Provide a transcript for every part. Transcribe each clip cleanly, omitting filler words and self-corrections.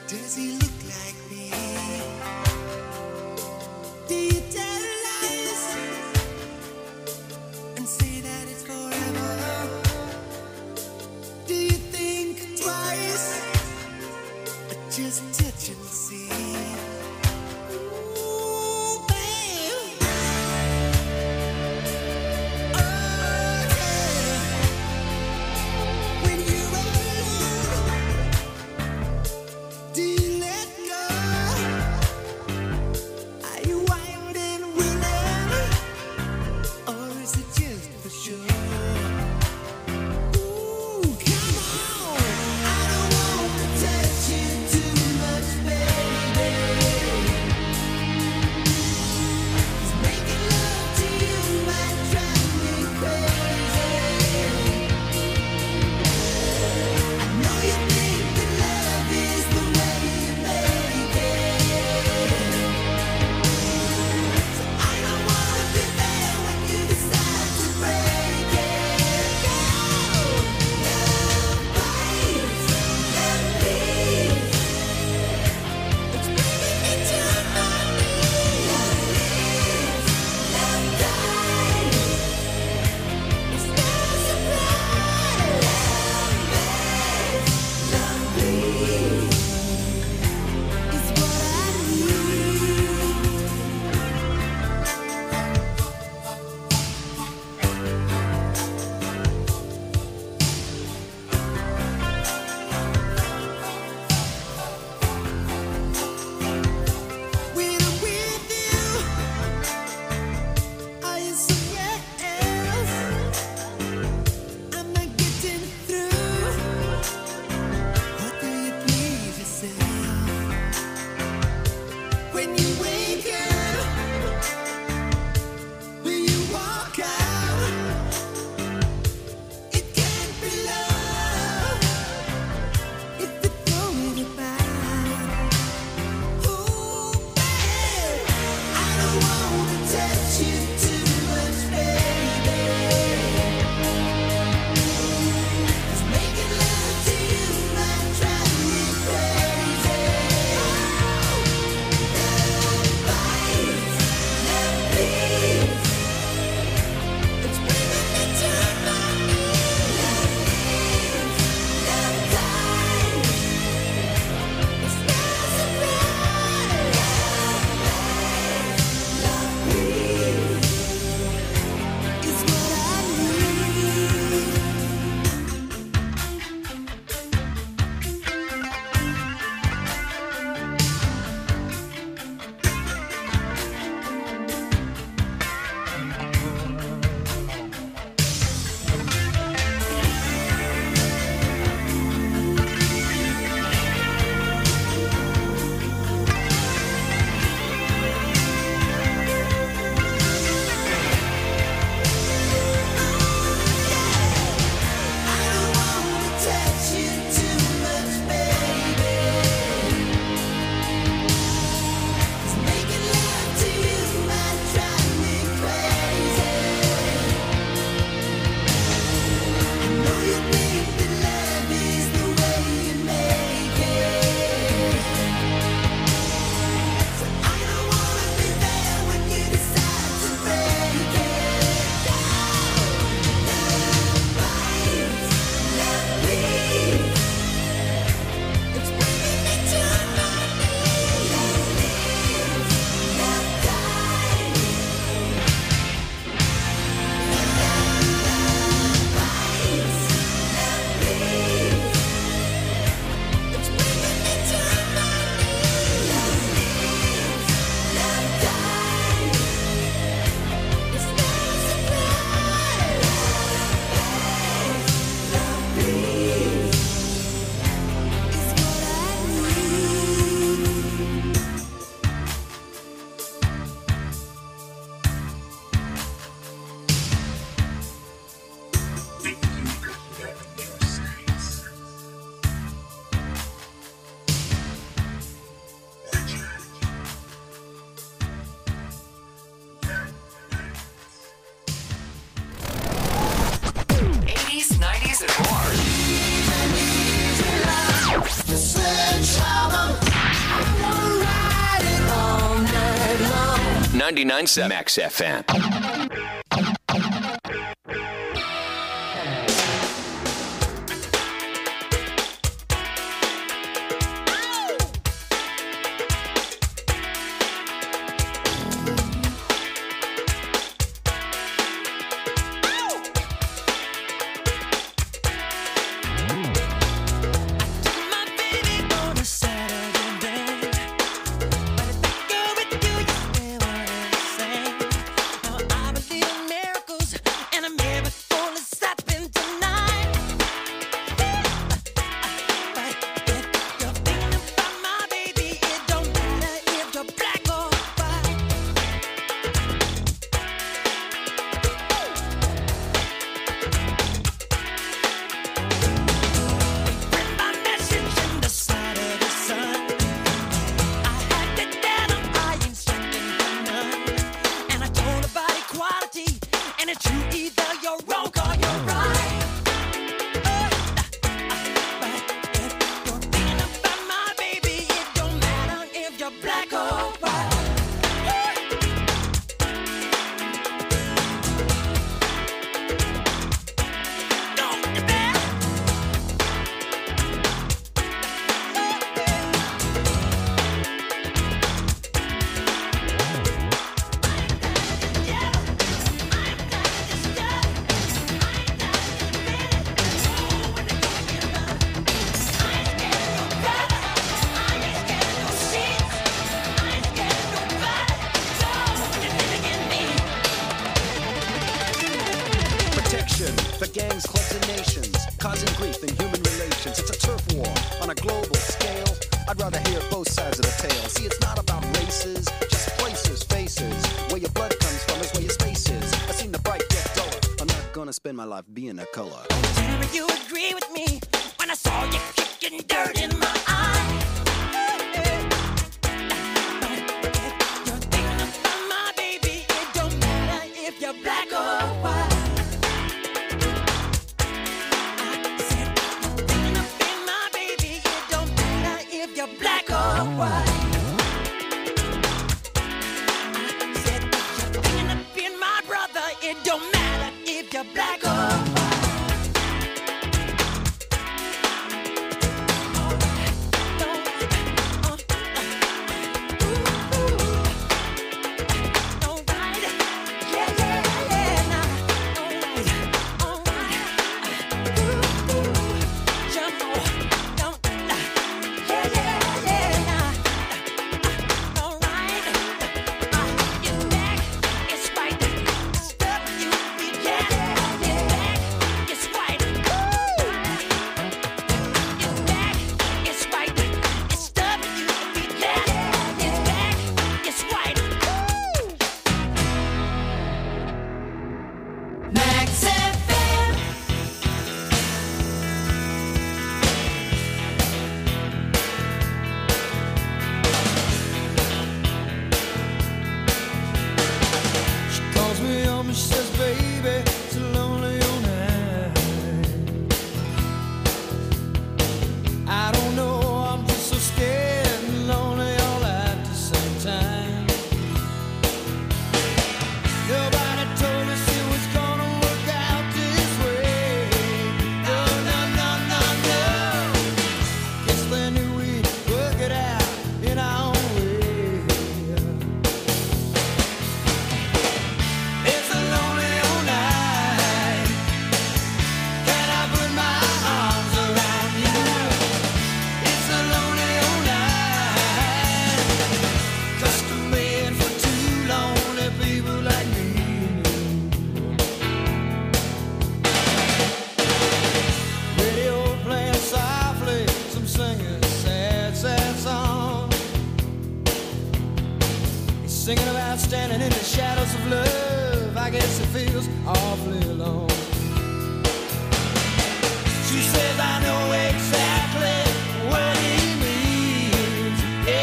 Does he look like me? Do you tell lies and say that it's forever? Do you think twice or just touch and see? Ooh, babe. Oh, yeah. When you're alone, do you let go? Are you wild and willing, or is it just for sure? Ooh, come on! I don't wanna touch you too much, baby. 99.7 Max FM. The gangs, clubs, and nations, causing grief in human relations. It's a turf war on a global scale. I'd rather hear both sides of the tale. See, it's not about races, just places, faces. Where your blood comes from is where your space is. I seen the bright get duller. I'm not gonna spend my life being a color. Tell me you agree with me when I saw you kicking dirt in my eye. You're thinking about my baby. It don't matter if you're black or white. Black or white. I said if you're thinking of being my brother, it don't matter if you're black or white. Singing about standing in the shadows of love. I guess it feels awfully alone. She says I know exactly what he means.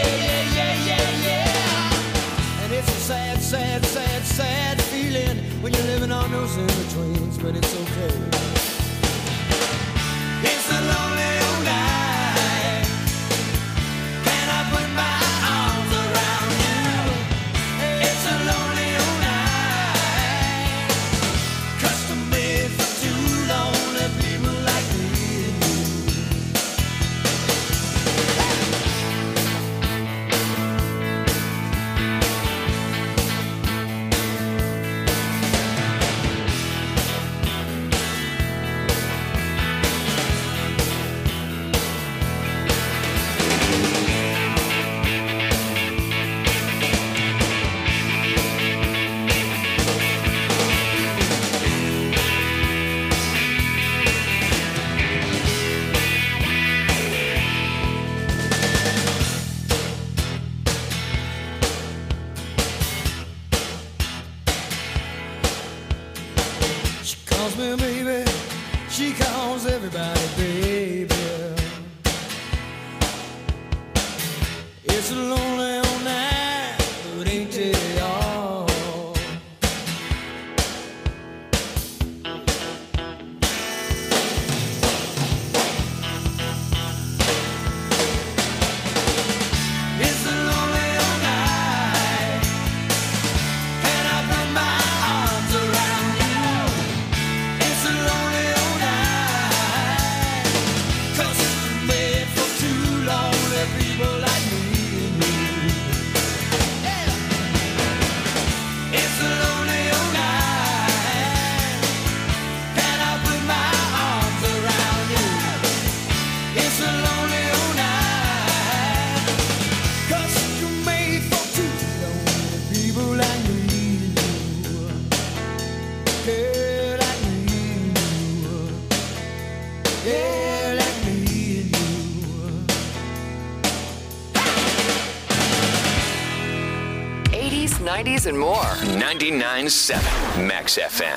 Yeah. And it's a sad, sad, sad, sad feeling when you're living on those in-betweens, but it's okay. It's a lonely old night. Can I put my arms around you? It's a lonely It's a lonely old night, but ain't it all? It's a lonely old night, and I put my arms around you. It's a lonely old night, 'cause it's been made for two lonely people like me and you. Yeah. It's a lonely old night, and I put my arms around you. It's a lonely old night, 'cause you're made for two lonely people like me and you. Yeah, like me and you. Yeah, like me and you. 80s, 90s, and more. 99.7 Max FM.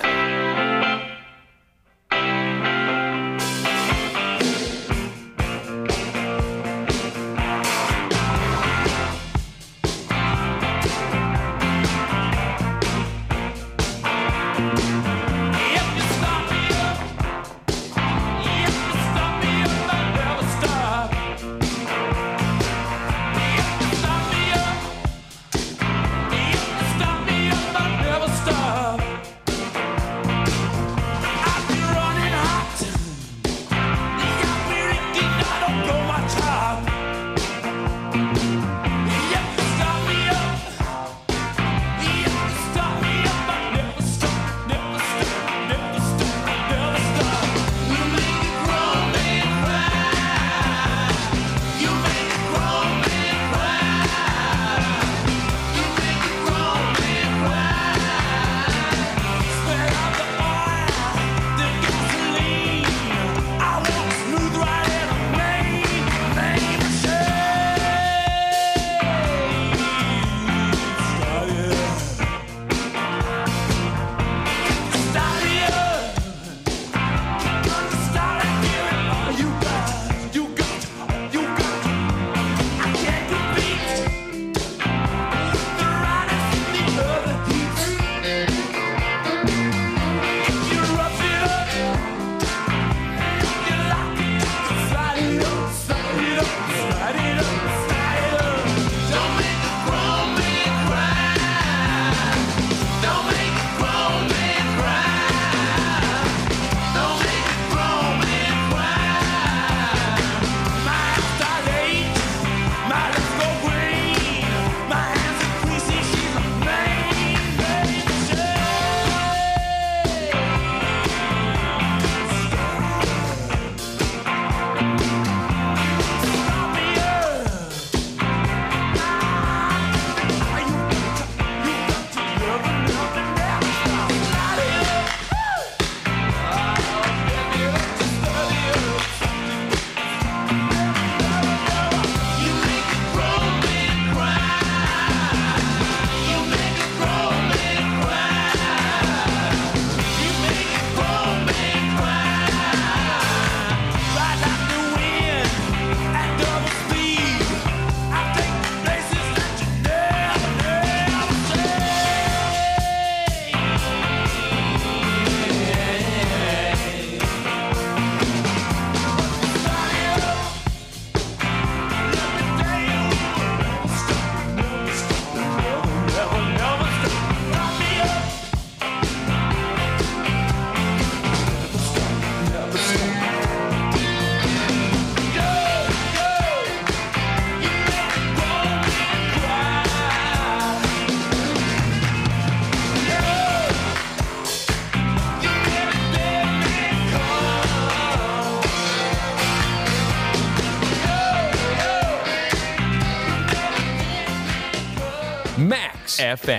Max FM.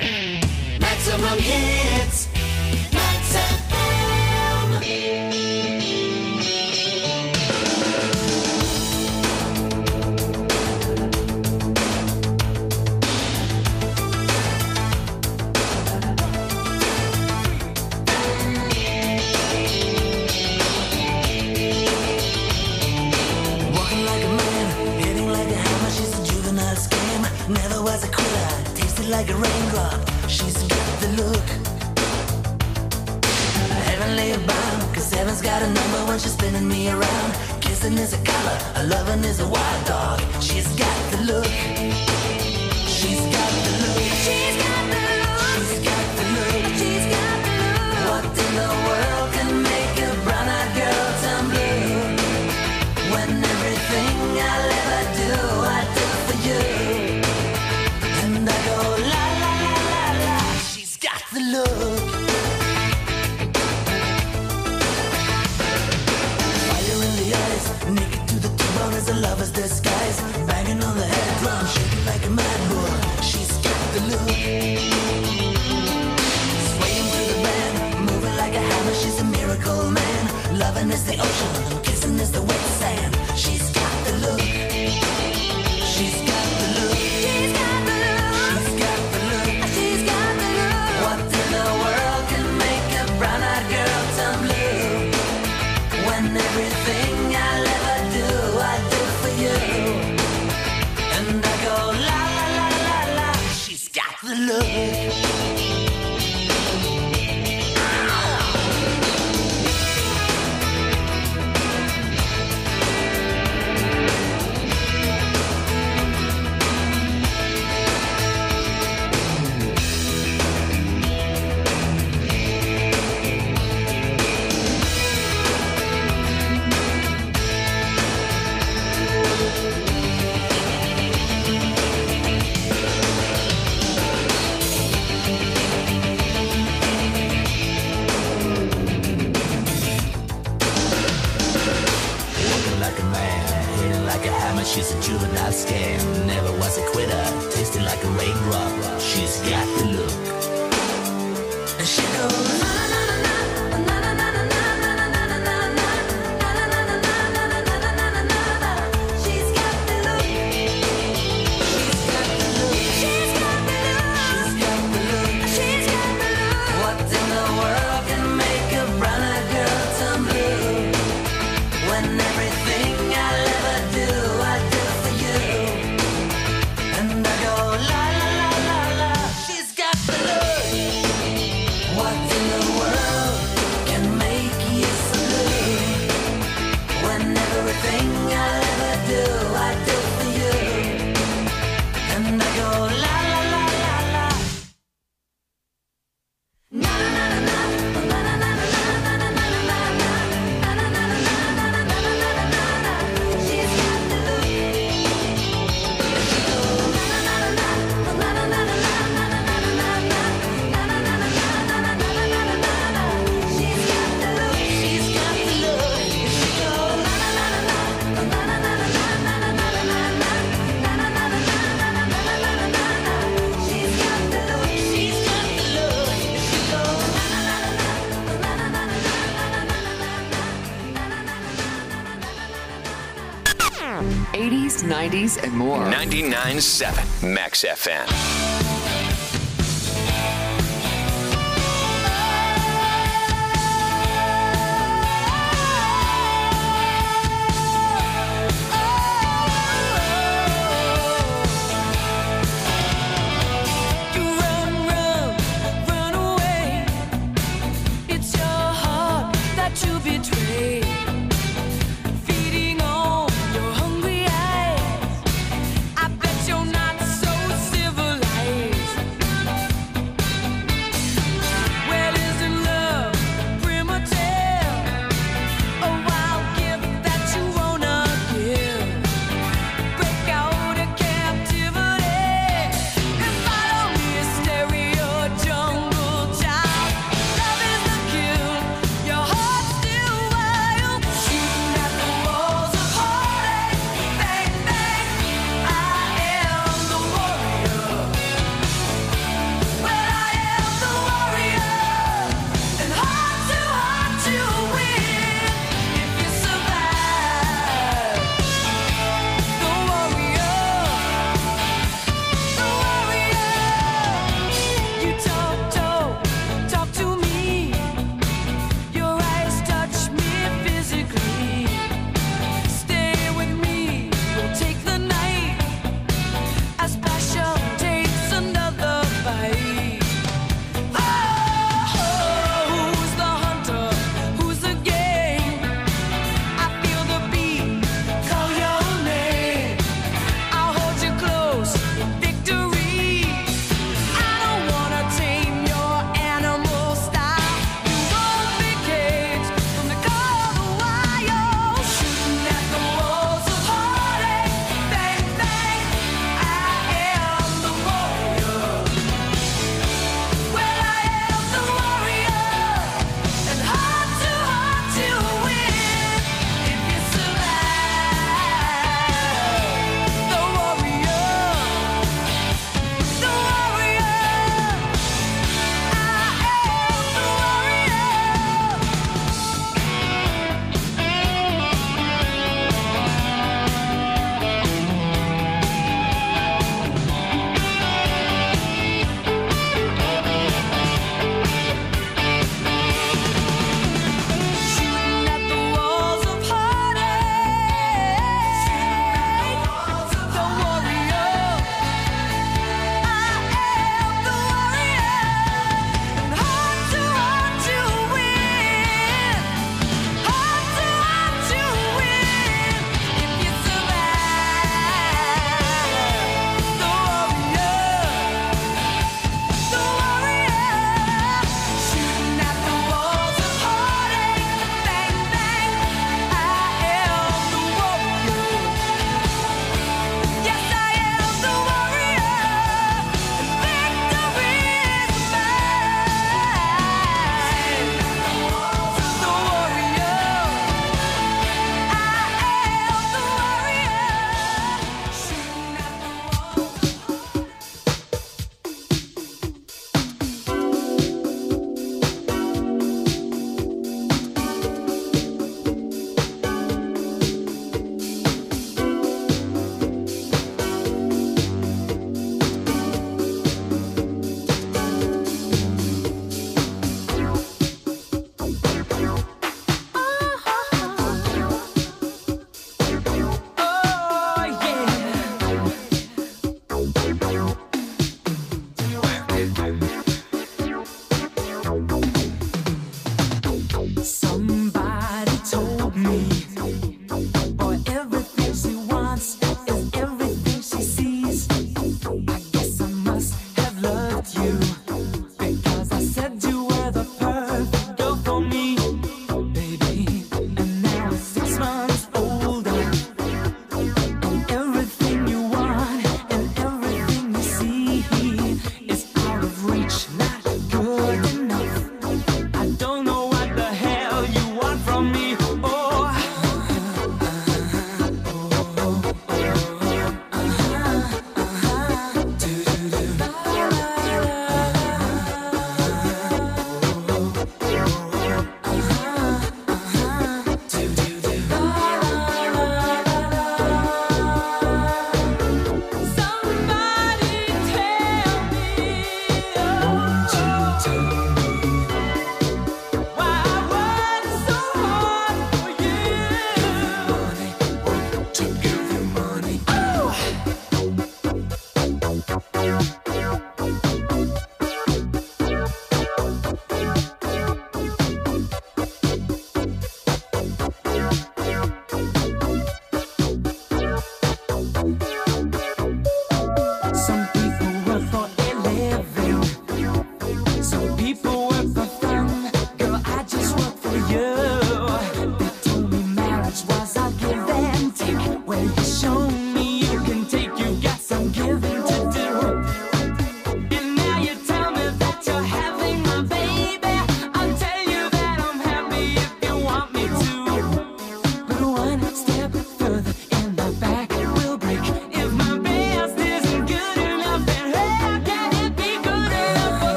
Maximum hits. Max FM. Walking like a man, hitting like a hammer. She's a juvenile scam. Tasted like a raindrop, she's got the look. Heavenly bound, cause heaven's got a number when she's spinning me around. Kissing is a color, a loving is a wild dog. She's got the look. She's got the look. She's got the look. She's got the look. She's got the look. What in the world can make a brown-eyed girl turn blue? When everything I'll ever do, I do for you. And I go la la la la la. She's got the look. Fire in the eyes, naked to the bone as a lover's disguise. Banging on the head drum, shaking like a mad bull. She's got the look. Swaying through the band, moving like a hammer. She's a miracle man. Loving is the ocean, kissing is the wet sand. She's got the look. She's got the look. She's got the look. She's got the look. She's got the look. What in the world can make a brown-eyed girl turn blue? When everything I'll ever do, I do for you. And I go la la la la la. She's got the look. She's a juvenile scam, never was a quitter, tasting like a raindrop. She's got the look. And she goes na na na na na na na na na na na na na. She's got the look. She's got the look. She's got the look. She's got the look. She's got the look. What in the world can make a brown-eyed girl turn blue? When everything I'll ever do, I do for you. And I go la la la la la. She's got the look. What in the world can make you so blue? When everything I'll ever do, I do for you. And I go la la la la la. Na na na na na na na na na na na na na. She's got the look. She's got the look. She's got the look. 80s, 90s, and more. 99.7 Max FM. Run away. It's your heart that you betray. Feeding on your hungry eyes. I bet you're not so civilized.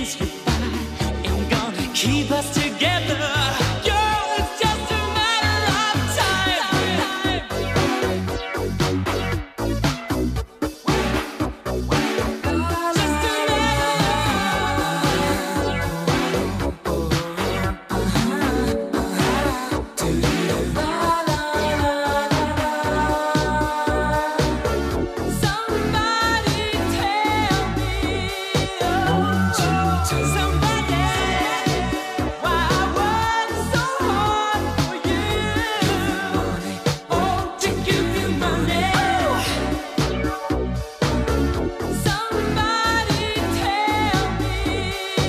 kiss goodbye ain't gonna keep us together. Girl, it's just a matter of time. Just a Somebody tell me, somebody, why I work so hard for you. Oh, to give you money. Somebody tell me,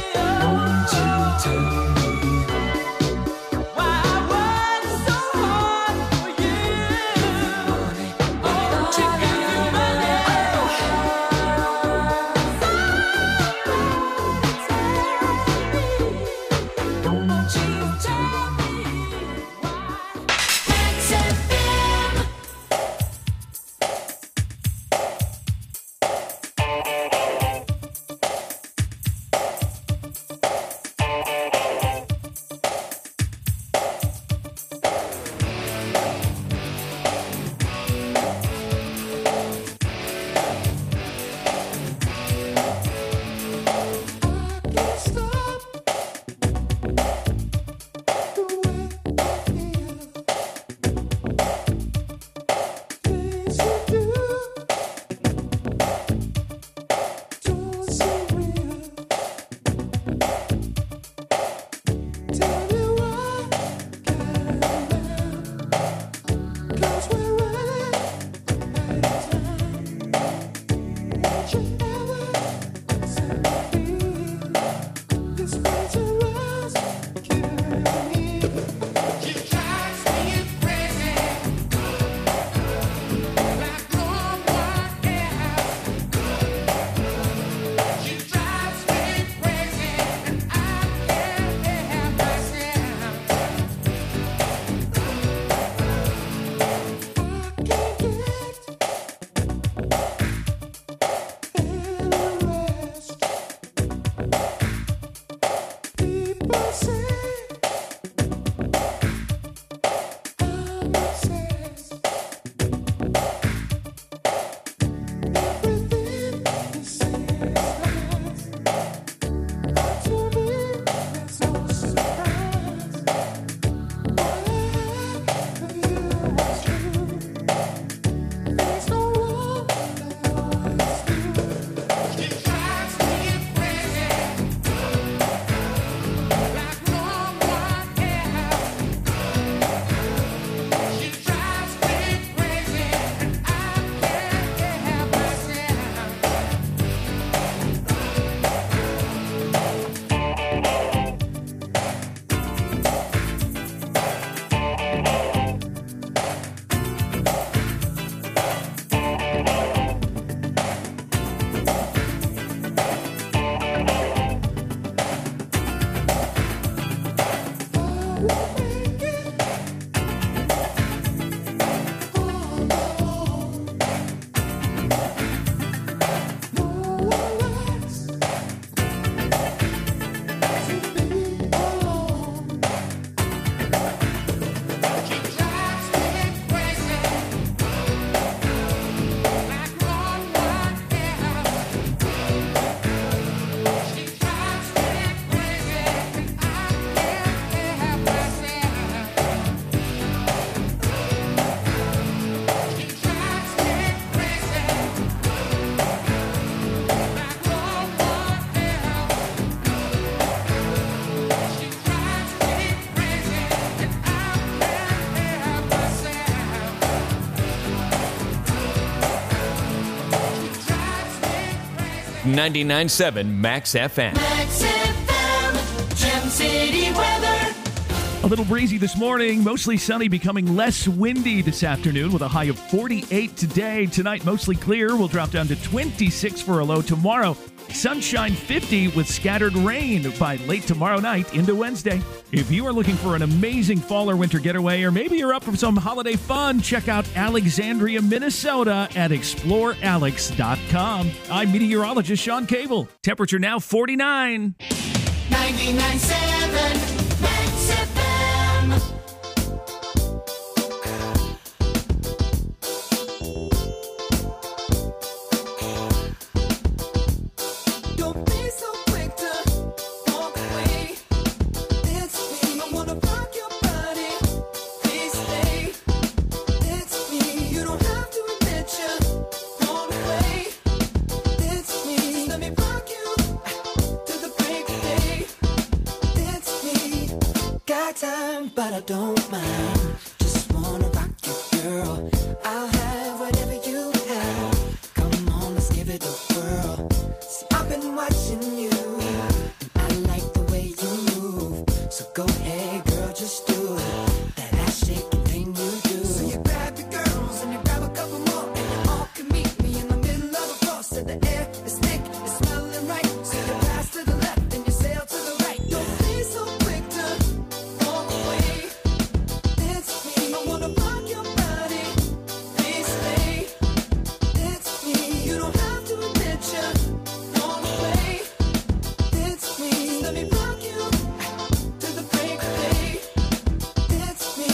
why I work so hard for you. Oh, to give you money. .99.7 Max FM. Max FM, Gem City weather. A little breezy this morning, mostly sunny, becoming less windy this afternoon with a high of 48 today. Tonight, mostly clear. We'll drop down to 26 for a low tomorrow. Sunshine 50 with scattered rain by late tomorrow night into Wednesday. If you are looking for an amazing fall or winter getaway, or maybe you're up for some holiday fun, check out Alexandria, Minnesota at explorealex.com. I'm meteorologist Sean Cable. Temperature now 49. 99.7 Max FM. Don't be so quick to walk away. It's me. I wanna rock your body. Please stay. It's me. You don't have to admit you're on the way. It's me. Just let me rock you to the break of day. It's me. Got time, but I don't mind. Just wanna rock you, girl. I'll have whatever you have. Come on, let's give it a whirl. See, I've been watching you, and I like the way you move. So go ahead, girl, just do it. That ass shaking thing you do. So you grab your girls and you grab a couple more, and you all can meet me in the middle of the floor. So the air is thick, it's smelling right. So you pass to the left and you sail to the right. Don't be so quick to walk away. It's me. I wanna rock your body. Please stay. It's me. You don't have to admit you're on the way. It's me. Let me rock you to the break of day. It's me.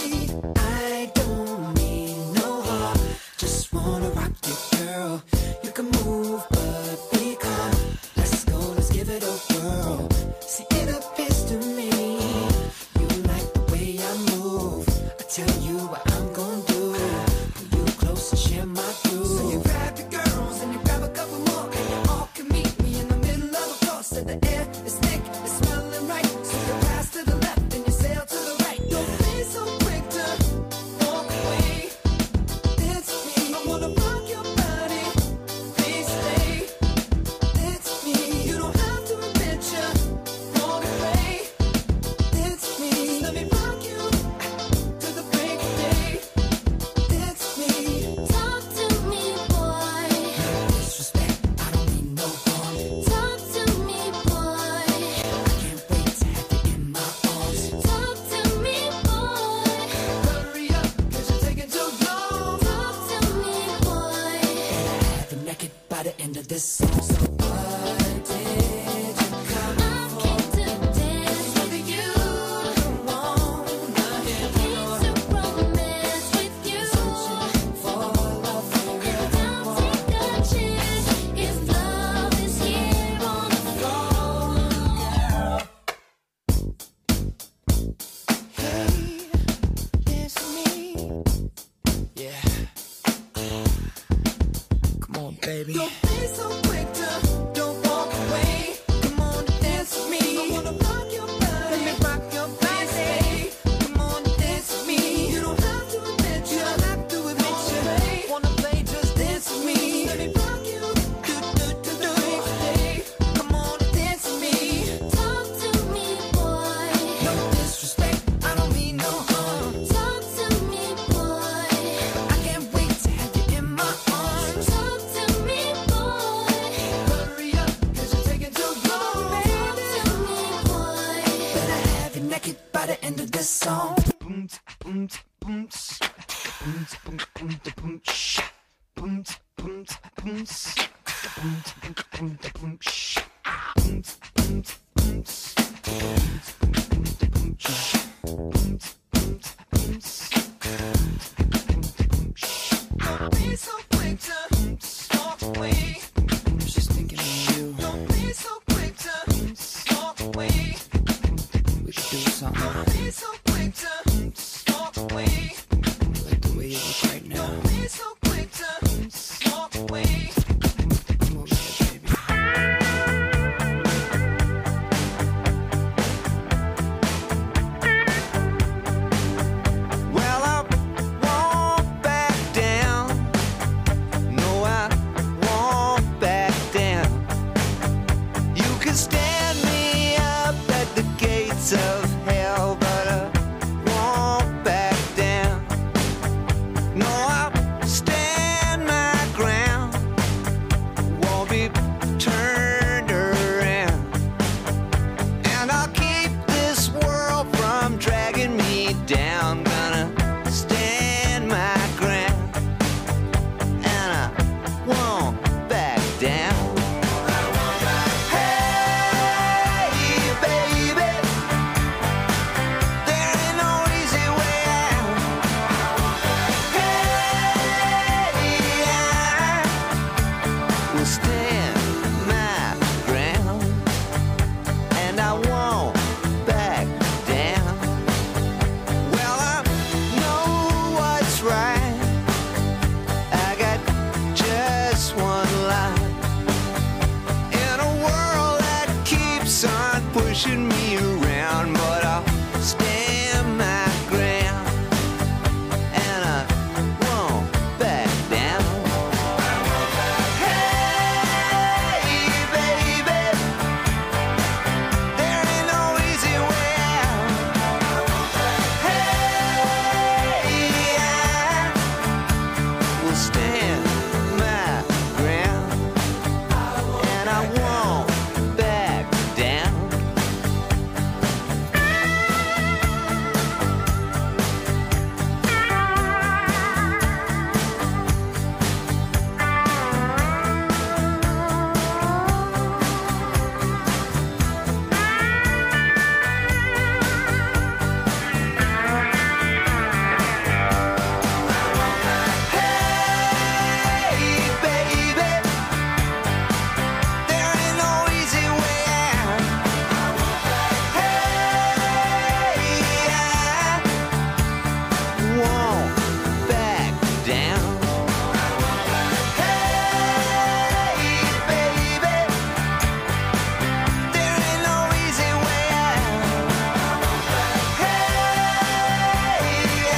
I don't need no harm. Just wanna rock you, girl. You can move, but be calm. Let's go, let's give it a whirl. See, it appears to me you like the way I move. I tell you what I'm gonna do. Pull you close and share my groove. So you grab your girls and you grab a couple more, and you all can meet me in the middle of the floor. So the air is thick, it's smelling right. So you pass to the left and you sail to the right. Don't be so quick to walk away. It's me. I wanna rock your body. Please stay. It's me. You don't have to admit you're on the way. It's me. Let me rock you to the break of day. It's me. Talk to me, boy. No disrespect, I don't mean no harm. Talk to me, boy. I can't wait to have you in my arms. Talk to me, boy. Hurry up, 'cause you're taking too long. Talk to me, boy. And I have you naked by the end of this song. So what did you come for? I came to dance with you. Don't wanna hear more. Came to romance with you. Searching for love for real. Don't take a chance if love is here on the floor. Hey, it's me. Yeah. Come on, baby. Don't be so quick to don't walk away. Come on, dance with me. I wanna rock your body. Let me rock your body. Come on, dance with me. You don't have to admit you. Don't have to admit you. Wanna play, just dance with me. Let me rock you. Do. Come on, dance with me. Talk to me, boy. No disrespect, I don't mean no harm. Talk to me, boy. I can't wait to have you in my arms. Talk to me, boy. Hurry up, 'cause you're taking too long. Talk to me, boy. Better have you naked by the end of this song. Don't be so quick to walk away. I'm just thinking of you. Don't be so quick to walk away. We could do something. Don't be so quick to walk away. I like the way you look right now. Don't be so keeps on pushing me around, but I'll stand my ground, and I won't back down. Hey, baby, there ain't no easy way out. Hey, I will stand my ground, and I won't back down. Hey, baby, there ain't no easy way out. Hey, I won't back down. Hey, baby, there ain't no easy way out. Hey, I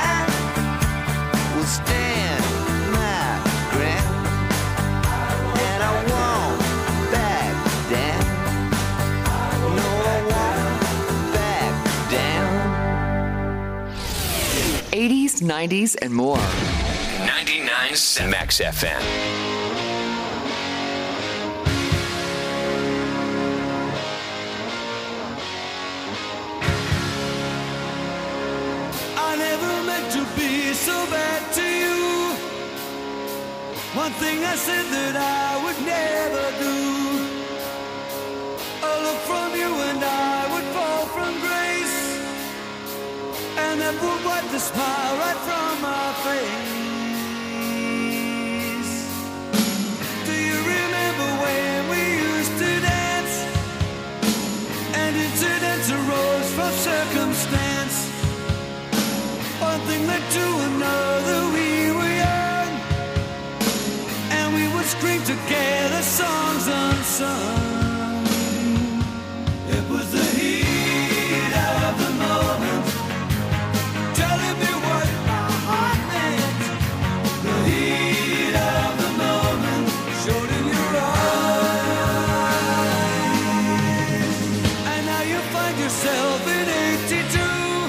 will stand my ground, and I won't back down. No, I won't back down. 80s, 90s, and more. 99.7 Max FM. I never meant to be so bad to you. One thing I said that I would never do. A look from you and I would fall from grace, and that would wipe the smile right from my face. Do you remember when we used to dance, and incidents arose from circumstance? One thing led to another, we were young, and we would scream together songs unsung. It was the heat of the moment, telling me what my heart meant. The heat of the moment showed in your eyes, and now you find yourself in 82.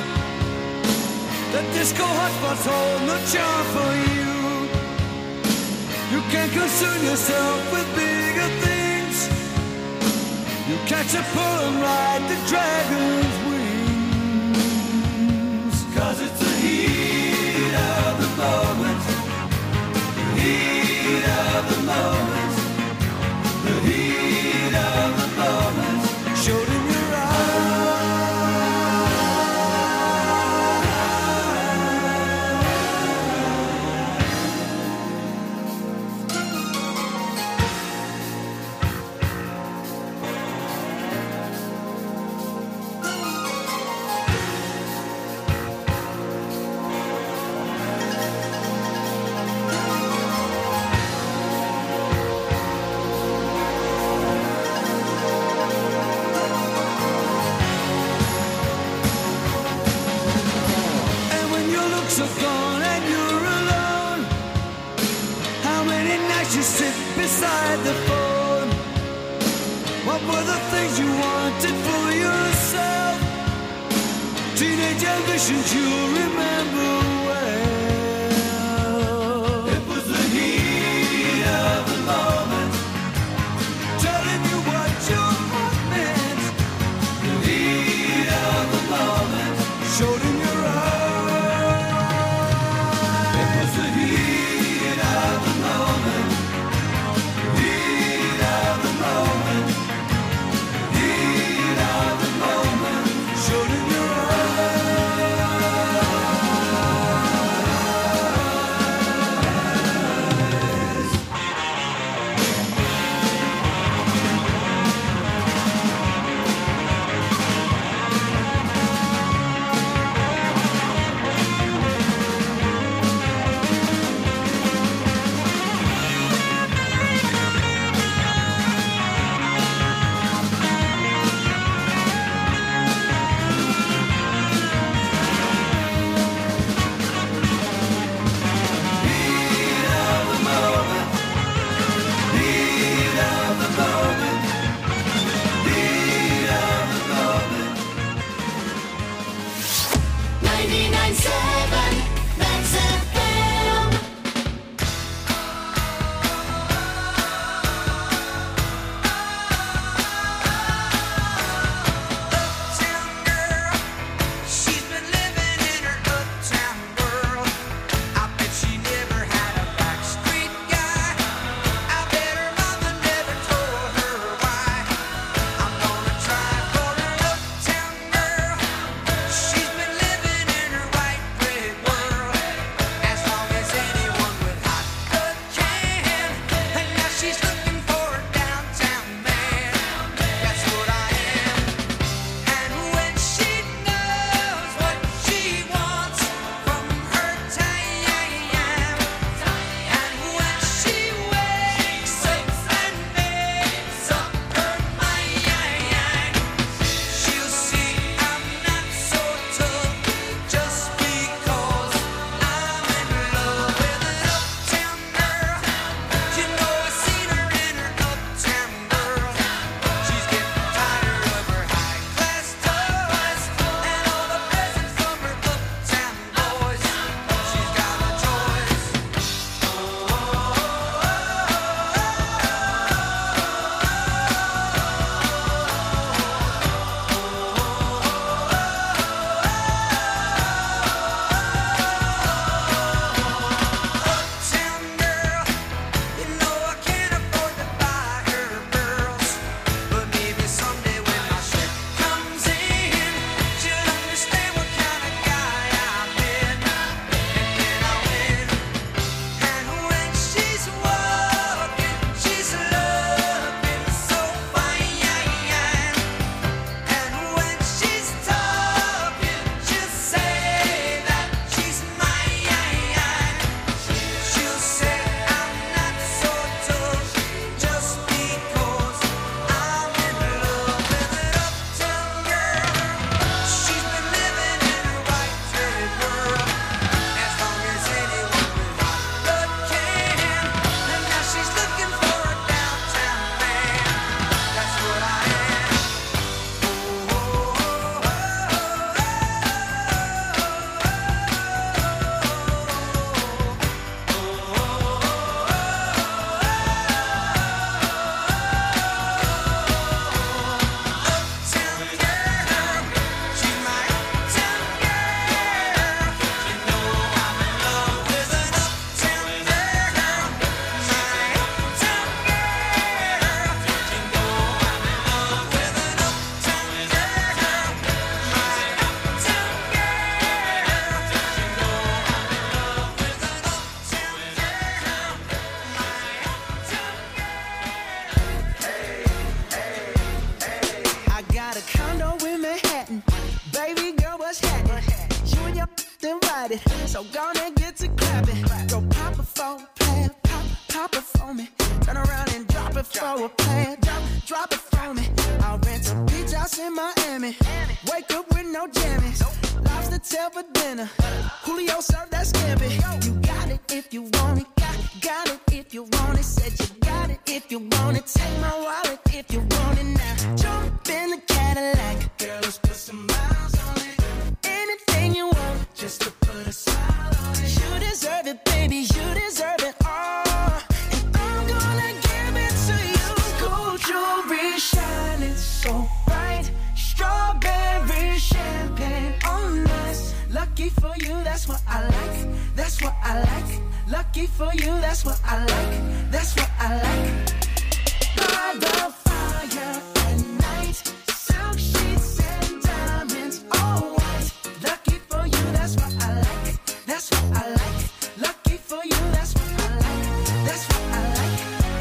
The disco hotspots hold no charm for you. You can't concern yourself with bigger things. You catch a pull and ride the dragon's wings. 'Cause it's the heat of the moment. The heat of the moment. The heat of the moment showed in your And when your looks are gone and you're alone, how many nights you sit beside the phone? What were the things you wanted for yourself? Teenage ambitions you remember well. It was the heat of the moment, telling you what your heart meant. The heat of the moment showed in your eyes. It was the heat of the moment. Heat of the moment. Heat of the moment showed in your eyes. got a condo in Manhattan. Baby girl, what's happening? You and your invited, so gonna get to clapping. Go pop it for a plan, pop it for me. Turn around and drop it for a plan, drop it for me. I'll rent a beach house in Miami. Wake up with no jammies. Lobster tail for dinner. Julio served that scampi. You got it if you want it. Got it if you want it. Said you got it if you want it. Take my wallet if you want it now. Jump in the Cadillac. Girl, let's put some miles on it. Anything you want, just to put a smile on it. You deserve it, baby. You deserve it all. And I'm gonna give it to you. Gold jewelry shining so bright. Strawberry champagne on us. Lucky for you, that's what I like. That's what I like. Lucky for you, that's what I like. That's what I like. By the fire at night. Silk sheets and diamonds, all white. Lucky for you, that's what I like. That's what I like. Lucky for you, that's what I like. That's what I like.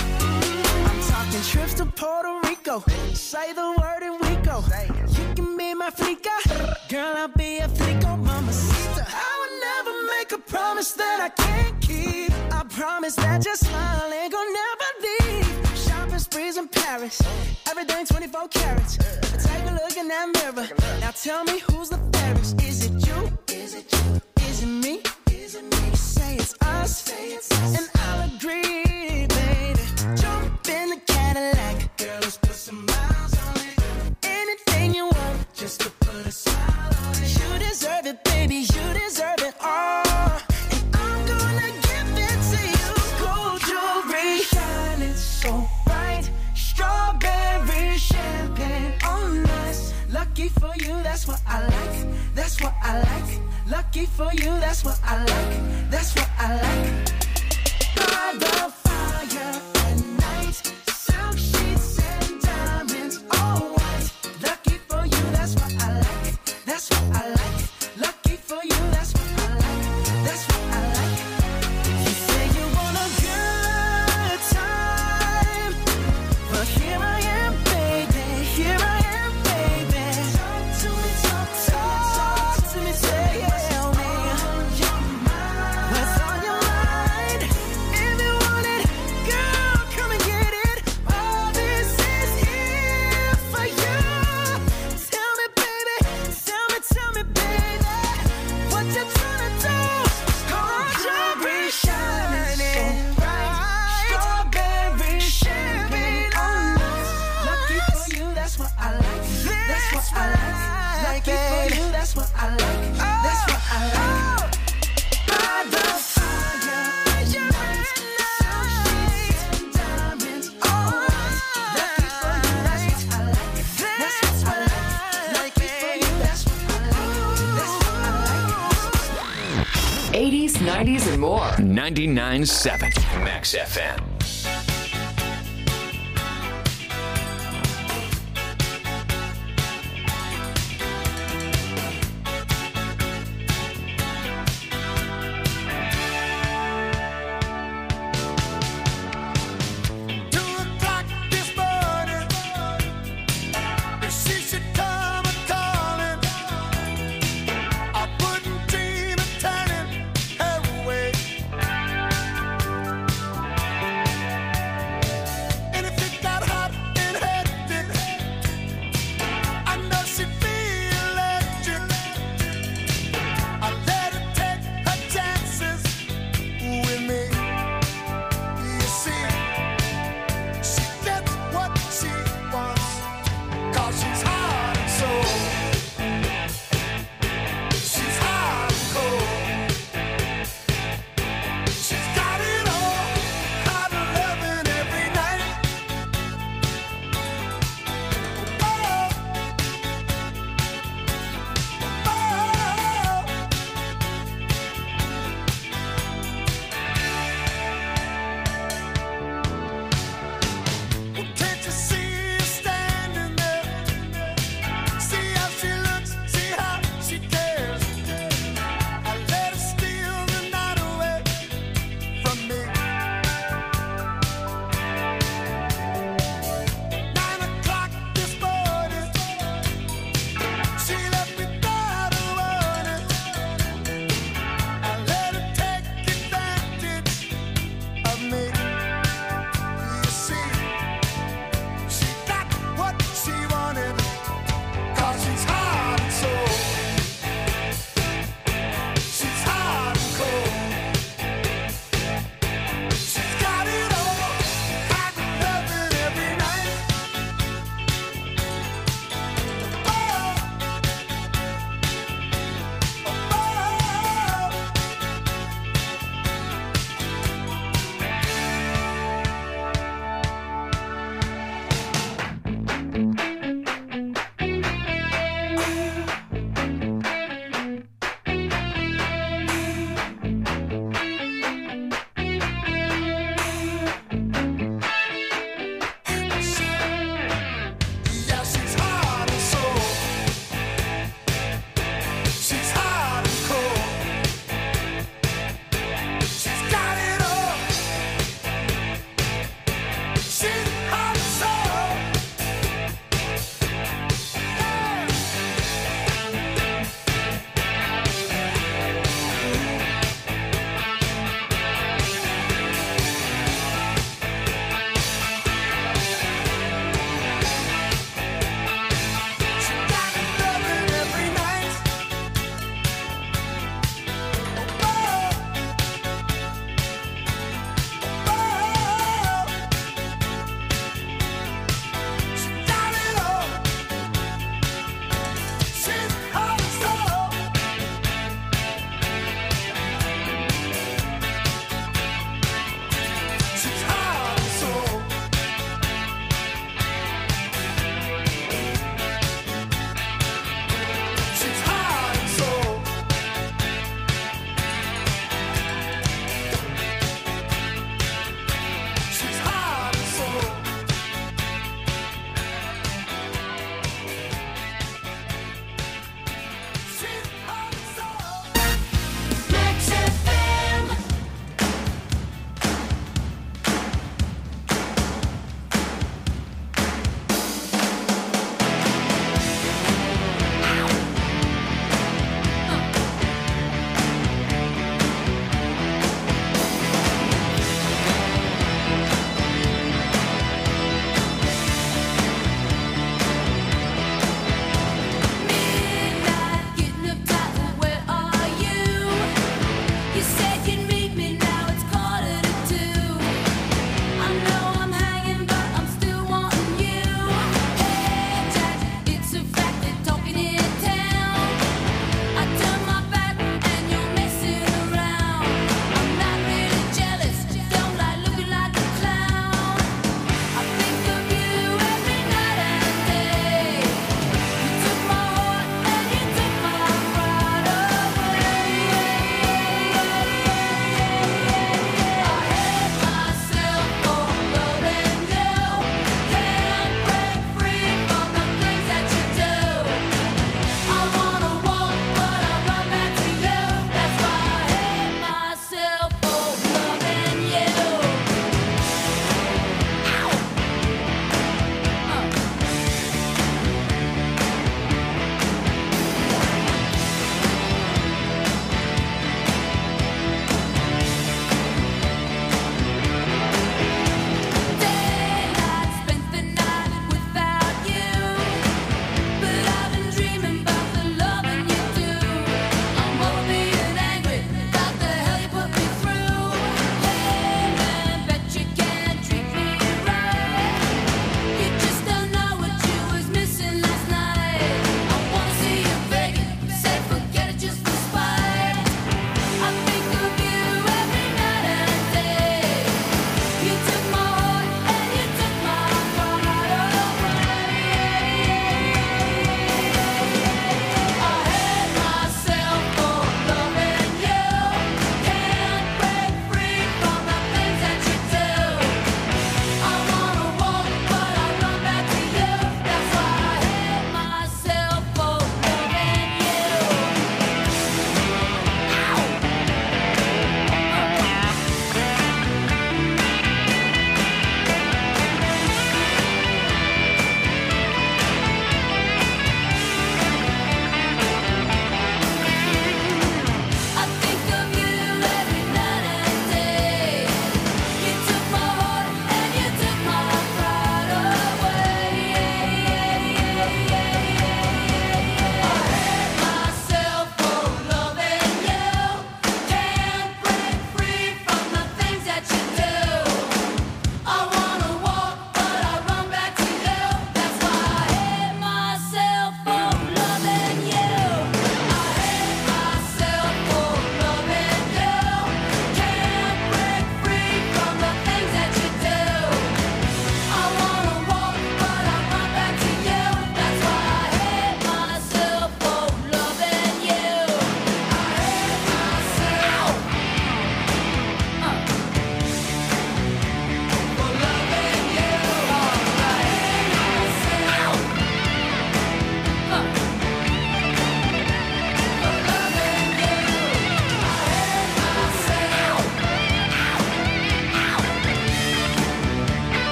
I'm talking trips to Puerto Rico. Say the word and we go. You can be my flica. Girl, I'll be a flico, mamacita. I would never make a promise that I can't keep. I promise that your smile ain't gonna never leave. Shopping sprees in Paris. Everything 24 carats. Take a look in that mirror. Now tell me who's the fairest. Is it you? Is it you? Is it me? Is it me? Say it's us. Say it's us. And I'll agree, baby. Jump in the Cadillac. Girl, let's put some miles on it. Anything you want, just to put a smile on it. You deserve it, baby. You deserve it all. And I'm gonna give it to you. Gold jewelry shining so bright. Strawberry champagne on us. Lucky for you, that's what I like. That's what I like. Lucky for you, that's what I like. That's what I like. By the fire at night. Silk sheets and diamonds, all white. Lucky for you, that's what I like. That's what I like. Lucky for you, that's what I like. That's what I like. You say you want a good time, but here I am, baby. Here I am, baby. Talk to me, talk to me, tell me what's on your mind. If you want it, girl, come and get it. All this is here for you. Tell me, baby, what you tryna do? Gold jewelry shining bright. Strawberry champagne on us. Lucky for you, that's what I like. That's what I like. Lucky for you, that's what I like. That's what I like. By the fire at night. Silk sheets and diamonds, all white. Lucky for you, that's what I like. That's what I like. Lucky for you, that's what I like. That's what I like. 80s, 90s, and more. 99.7 Max FM.